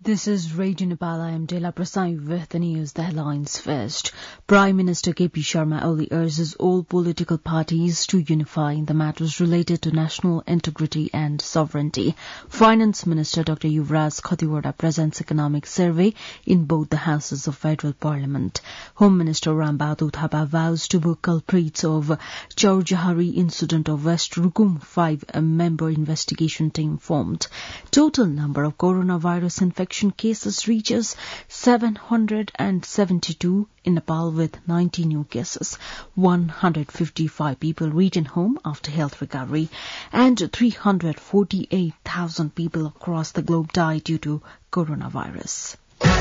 This is Radio Nepal. I am Dela Prasai with the news. The headlines first. Prime Minister KP Sharma Oli urges all political parties to unify in the matters related to national integrity and sovereignty. Finance Minister Dr. Yuvraj Khatiwada presents economic survey in both the houses of Federal Parliament. Home Minister Ram Bahadur Thapa vows to book culprits of Chaurjahari incident of West Rukum. 5-member investigation team formed. Total number of coronavirus infection cases reaches 772 in Nepal with 90 new cases. 155 people returned home after health recovery and 348,000 people across the globe died due to coronavirus.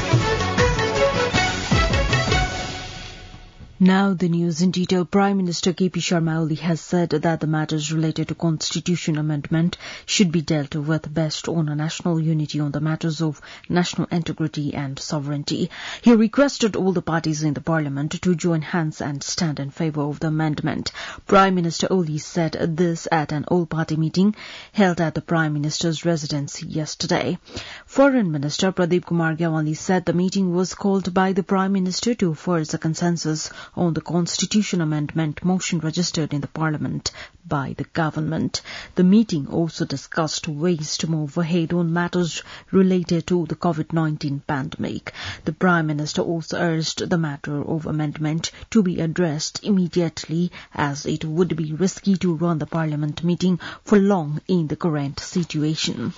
Now the news in detail. Prime Minister KP Sharma Oli has said that the matters related to constitution amendment should be dealt with best on a national unity on the matters of national integrity and sovereignty. He requested all the parties in the parliament to join hands and stand in favour of the amendment. Prime Minister Oli said this at an all-party meeting held at the Prime Minister's residence yesterday. Foreign Minister Pradeep Kumar Gyawali said the meeting was called by the Prime Minister to force a consensus on the Constitution Amendment motion registered in the Parliament by the government. The meeting also discussed ways to move ahead on matters related to the COVID-19 pandemic. The Prime Minister also urged the matter of amendment to be addressed immediately, as it would be risky to run the Parliament meeting for long in the current situation.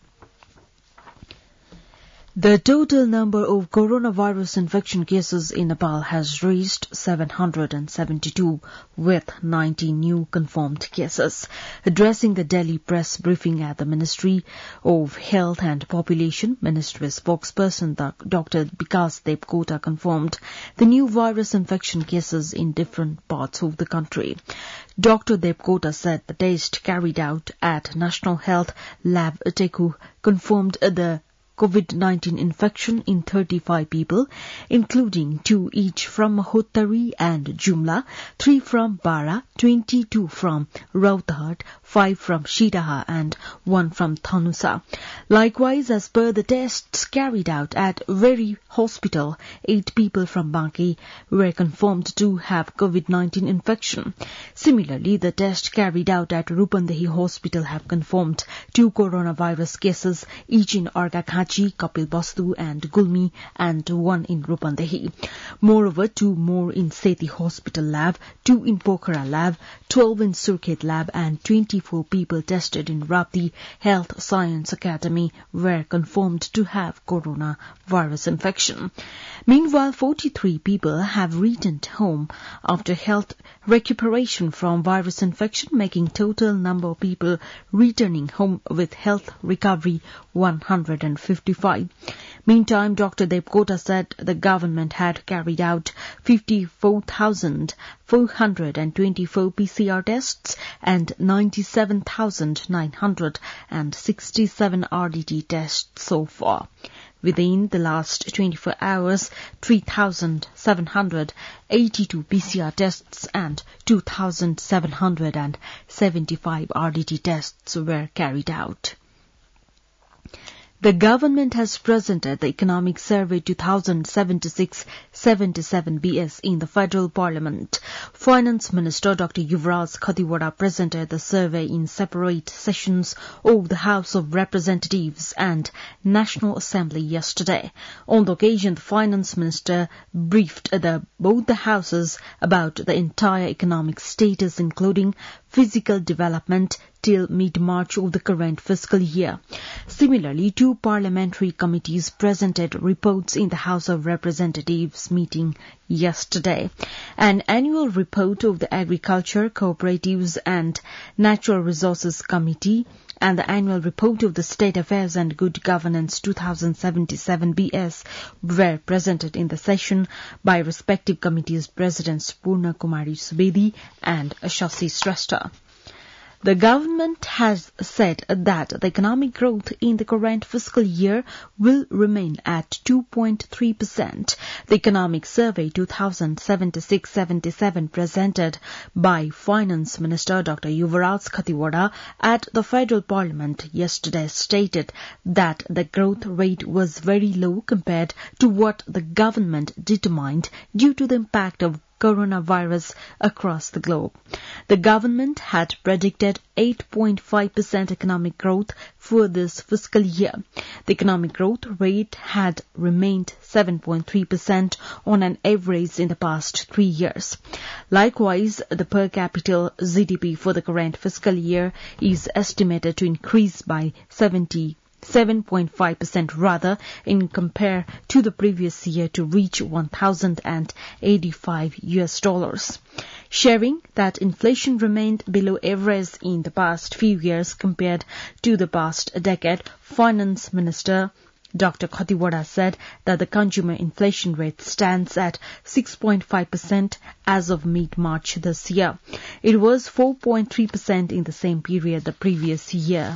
The total number of coronavirus infection cases in Nepal has reached 772, with 90 new confirmed cases. Addressing the Delhi press briefing at the Ministry of Health and Population, Ministry spokesperson Dr. Vikas Devkota confirmed the new virus infection cases in different parts of the country. Dr. Devkota said the test carried out at National Health Lab Teku confirmed the COVID-19 infection in 35 people, including 2 each from Mahottari and Jumla, 3 from Bara, 22 from Rauthat, 5 from Shiraha and 1 from Thanusa. Likewise, as per the tests carried out at Veri Hospital, 8 people from Banki were confirmed to have COVID-19 infection. Similarly, the test carried out at Rupandehi Hospital have confirmed 2 coronavirus cases, each in Argakhachi, Kapil Bastu and Gulmi, and 1 in Rupandehi. Moreover, 2 more in Sethi Hospital Lab, 2 in Pokhara Lab, 12 in Surkhet Lab, and 24 people tested in Rapti Health Science Academy were confirmed to have coronavirus infection. Meanwhile, 43 people have returned home after health recuperation from virus infection, making total number of people returning home with health recovery 155. Meantime, Dr. Devkota said the government had carried out 54,424 PCR tests and 97,967 RDT tests so far. Within the last 24 hours, 3,782 PCR tests and 2,775 RDT tests were carried out. The government has presented the Economic Survey 2076-77 BS in the Federal Parliament. Finance Minister Dr. Yuvraj Khatiwada presented the survey in separate sessions of the House of Representatives and National Assembly yesterday. On the occasion, the Finance Minister briefed both the houses about the entire economic status, including physical development till mid-March of the current fiscal year. Similarly, 2 parliamentary committees presented reports in the House of Representatives meeting yesterday. An annual report of the Agriculture, Cooperatives and Natural Resources Committee and the annual report of the State Affairs and Good Governance 2077 BS were presented in the session by respective committees' presidents Purna Kumari Subedi and Shashi Shrestha. The government has said that the economic growth in the current fiscal year will remain at 2.3%. The Economic Survey 2076-77 presented by Finance Minister Dr. Yuvraj Khatiwada at the Federal Parliament yesterday stated that the growth rate was very low compared to what the government determined due to the impact of coronavirus across the globe. The government had predicted 8.5% economic growth for this fiscal year. The economic growth rate had remained 7.3% on an average in the past 3 years. Likewise, the per capita GDP for the current fiscal year is estimated to increase by 7.5% rather in compare to the previous year to reach $1,085. Sharing that inflation remained below average in the past few years compared to the past decade, Finance Minister Dr. Khatiwada said that the consumer inflation rate stands at 6.5% as of mid-March this year. It was 4.3% in the same period the previous year.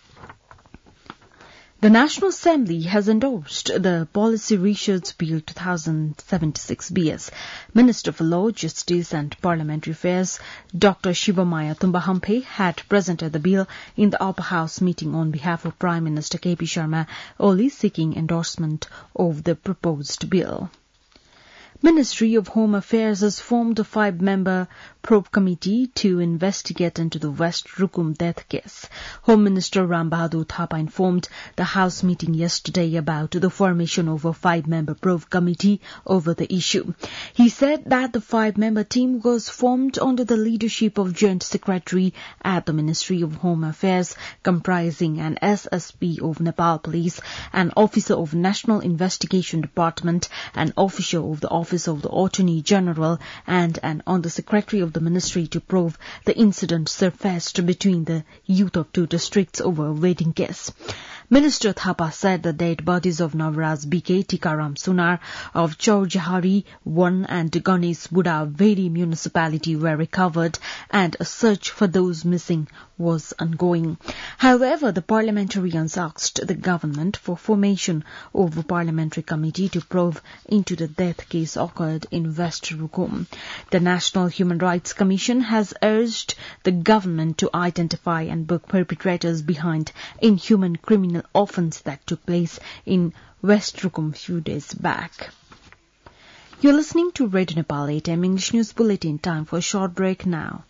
The National Assembly has endorsed the Policy Research Bill 2076 BS. Minister for Law, Justice and Parliamentary Affairs, Dr. Shivamaya Tumbahampe, had presented the bill in the Upper House meeting on behalf of Prime Minister KP Sharma Oli, seeking endorsement of the proposed bill. Ministry of Home Affairs has formed a 5-member probe committee to investigate into the West Rukum death case. Home Minister Ram Bahadur Thapa informed the House meeting yesterday about the formation of a 5-member probe committee over the issue. He said that the 5-member team was formed under the leadership of Joint Secretary at the Ministry of Home Affairs, comprising an SSP of Nepal Police, an officer of National Investigation Department, an officer of the Office of the Attorney General, and an Under-Secretary of the Ministry to probe the incident surfaced between the youth of 2 districts over a wedding case. Minister Thapa said the dead bodies of Navraj BK, Tikaram Sunar of Chaurjahari 1 and Ganesh Buddha Veri municipality were recovered and a search for those missing was ongoing. However, the parliamentarians asked the government for formation of a parliamentary committee to probe into the death case occurred in West Rukum. The National Human Rights Commission has urged the government to identify and book perpetrators behind inhuman criminal offence that took place in West Rukum few days back. You're listening to Radio Nepal 8am English News Bulletin. Time for a short break now.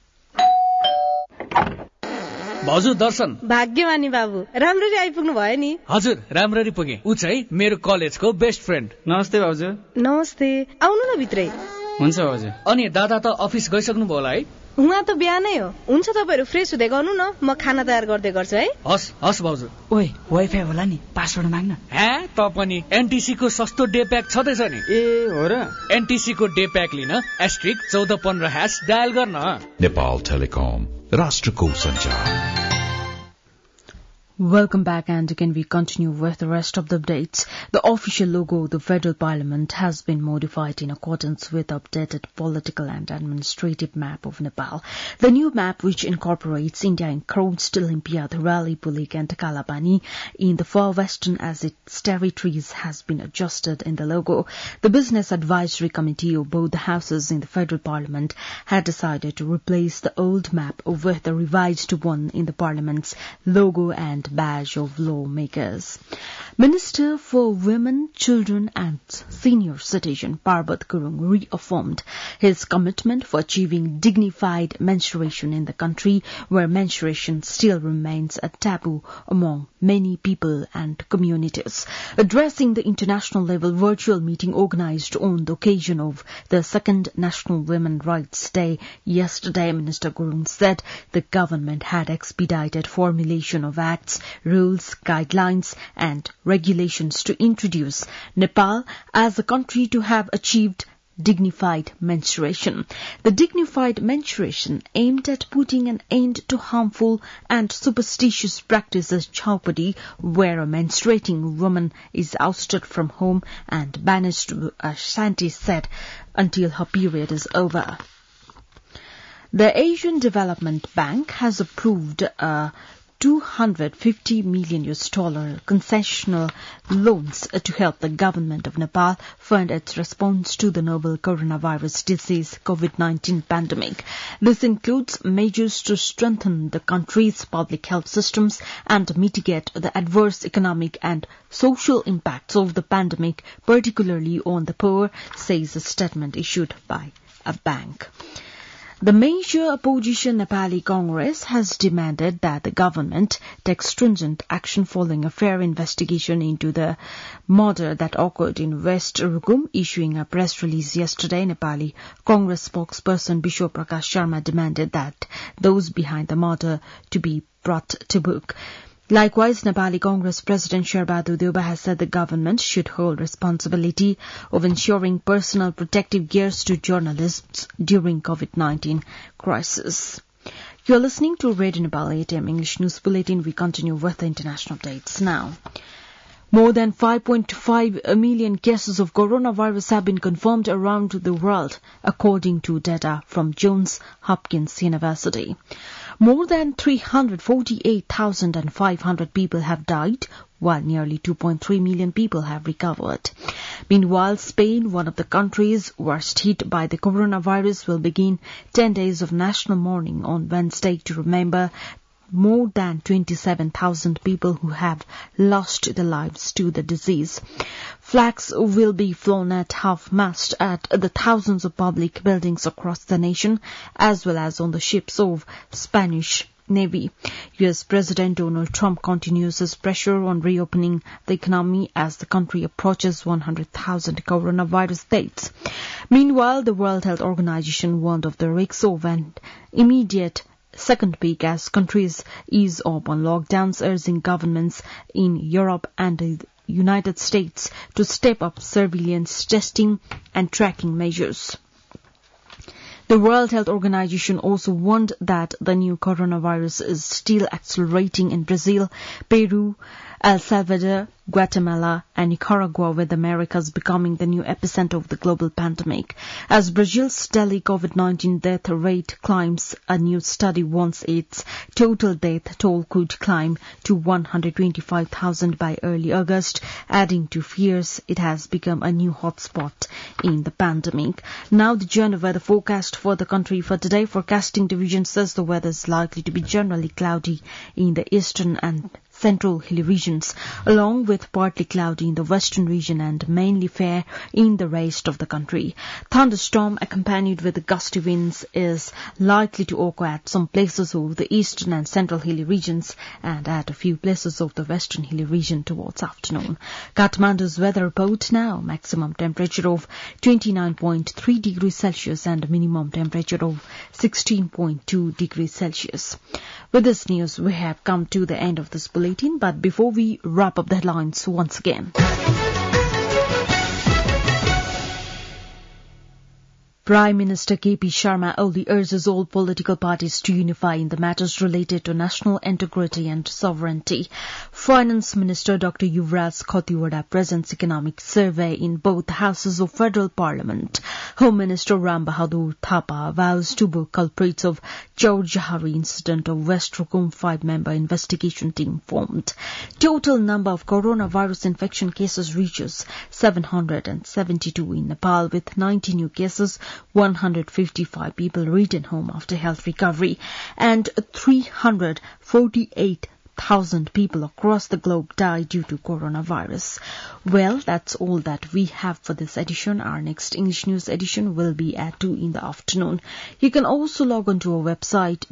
भाउजू दर्शन भाग्यमानी बाबु राम्ररी आइपुग्नु भयो नि हजुर राम्ररी पुगे उ चाहिँ मेरो कलेजको बेस्ट फ्रेन्ड नमस्ते भाउजू नमस्ते आउनु न भित्रै हुन्छ भाउजू अनि दादा त अफिस गइसक्नु भयो होला है उहाँ त बिहानै हो हुन्छ तपाईहरु फ्रेस हुँदै गर्नु न म खाना तयार गर्दै गर्छु है हस् हस् भाउजू ओइ वाइफाई होला नि पासवर्ड माग्न हे त पनि एनटीसी को सस्तो डे प्याक छदैछ नि ए हो र एनटीसी को डे प्याक लिन *1415# डायल गर्न नेपाल टेलिकम राष्ट्रको संचार. Welcome back, and again we continue with the rest of the updates. The official logo of the Federal Parliament has been modified in accordance with the updated political and administrative map of Nepal. The new map, which incorporates India encroached Olympia, Thorali, Pulik and Kalabani in the far western as its territories, has been adjusted in the logo. The Business Advisory Committee of both the houses in the Federal Parliament had decided to replace the old map with the revised one in the Parliament's logo and badge of lawmakers. Minister for Women, Children and Senior Citizen Parbat Gurung reaffirmed his commitment for achieving dignified menstruation in the country, where menstruation still remains a taboo among many people and communities. Addressing the international level virtual meeting organized on the occasion of the second National Women's Rights Day yesterday, Minister Gurung said the government had expedited formulation of acts, rules, guidelines and regulations to introduce Nepal as a country to have achieved dignified menstruation. The dignified menstruation aimed at putting an end to harmful and superstitious practices Chaupadi, where a menstruating woman is ousted from home and banished to a shanty set until her period is over. The Asian Development Bank has approved a $250 million concessional loans to help the government of Nepal fund its response to the novel coronavirus disease COVID-19 pandemic. This includes measures to strengthen the country's public health systems and mitigate the adverse economic and social impacts of the pandemic, particularly on the poor, says a statement issued by a bank. The major opposition Nepali Congress has demanded that the government take stringent action following a fair investigation into the murder that occurred in West Rukum. Issuing a press release yesterday, Nepali Congress spokesperson Biswa Prakash Sharma demanded that those behind the murder to be brought to book. Likewise, Nepali Congress President Sherbahadur Deuba has said the government should hold responsibility of ensuring personal protective gears to journalists during COVID-19 crisis. You are listening to Radio Nepal 8 AM English News Bulletin. We continue with the international updates now. More than 5.5 million cases of coronavirus have been confirmed around the world, according to data from Johns Hopkins University. More than 348,500 people have died, while nearly 2.3 million people have recovered. Meanwhile, Spain, one of the countries worst hit by the coronavirus, will begin 10 days of national mourning on Wednesday to remember more than 27,000 people who have lost their lives to the disease. Flags will be flown at half-mast at the thousands of public buildings across the nation, as well as on the ships of Spanish Navy. U.S. President Donald Trump continues his pressure on reopening the economy as the country approaches 100,000 coronavirus deaths. Meanwhile, the World Health Organization warned of the risks of an immediate second peak as countries ease up on lockdowns, urging governments in Europe and the United States to step up surveillance, testing and tracking measures. The World Health Organization also warned that the new coronavirus is still accelerating in Brazil, Peru, El Salvador, Guatemala and Nicaragua, with Americas becoming the new epicenter of the global pandemic. As Brazil's daily COVID-19 death rate climbs, a new study warns its total death toll could climb to 125,000 by early August, adding to fears it has become a new hotspot in the pandemic. Now the Journal weather forecast for the country for today. Forecasting division says the weather is likely to be generally cloudy in the eastern and central hilly regions, along with partly cloudy in the western region and mainly fair in the rest of the country. Thunderstorm accompanied with gusty winds is likely to occur at some places of the eastern and central hilly regions and at a few places of the western hilly region towards afternoon. Kathmandu's weather report now: maximum temperature of 29.3 degrees Celsius and minimum temperature of 16.2 degrees Celsius. With this news, we have come to the end of this bulletin, but before we wrap up the headlines once again. Prime Minister K.P. Sharma Oli urges all political parties to unify in the matters related to national integrity and sovereignty. Finance Minister Dr. Yuvraj Khatiwada presents economic survey in both houses of Federal Parliament. Home Minister Ram Bahadur Thapa vows to book culprits of Chaur Jahari incident of West Rukum 5-member investigation team formed. Total number of coronavirus infection cases reaches 772 in Nepal, with 90 new cases, 155 people returned home after health recovery, and 348,000 people across the globe died due to coronavirus. Well, that's all that we have for this edition. Our next English news edition will be at 2 in the afternoon. You can also log on to our website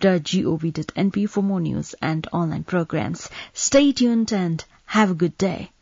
www.radionepal.gov.np for more news and online programs. Stay tuned and have a good day.